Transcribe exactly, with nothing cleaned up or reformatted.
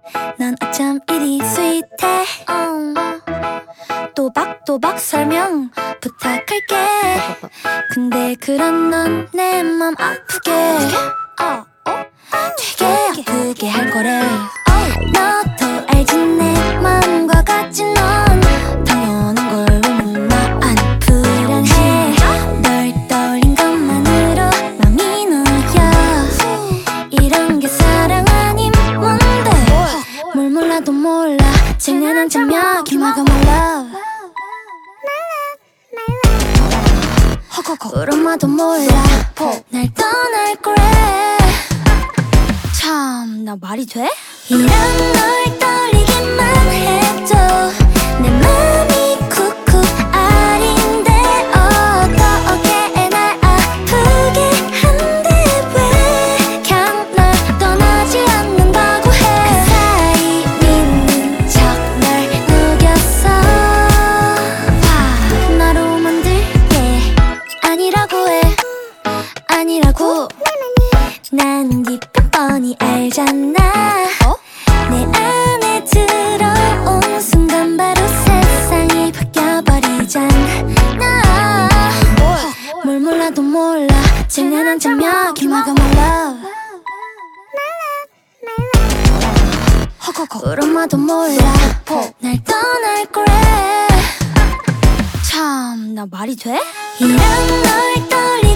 넌 어쩜 이리 스윗해 어. 또박또박 설명 부탁할게. 근데 그런 넌 내 맘 아프게 어. 되게 아프게 할 거래. 너도 알지 내 맘과 같지. 넌 당연한 걸 왜 나 안 불안해. 널 떠올린 것만으로 맘이 놓여. 이런 게 사랑 아님 뭔데. 뭘 몰라도 몰라 쟁연한 척이야 기막아 몰라. 그럼마도 몰라 날 떠날 거래. 참 나 말이 돼? 이런 널 떨리기만 해도 내 맘이 쿡쿡 아린데 어떻게 날 아프게 한데 왜 그냥 날 떠나지 않는다고 해. 그 사이 믿는 척 널 녹였어. 봐 나로 만들게 아니라고 해. 아니라고. 난 기쁜 뻔히 알잖아. 어? 내 안에 들어온 순간 바로 세상이 바뀌어버리잖아. 어? 뭘 몰라도 몰라 쟁연한 척이야 기막아 몰라. 그럼마도 몰라 날 떠날 거래. 참 나 말이 돼? 이런 널 떨리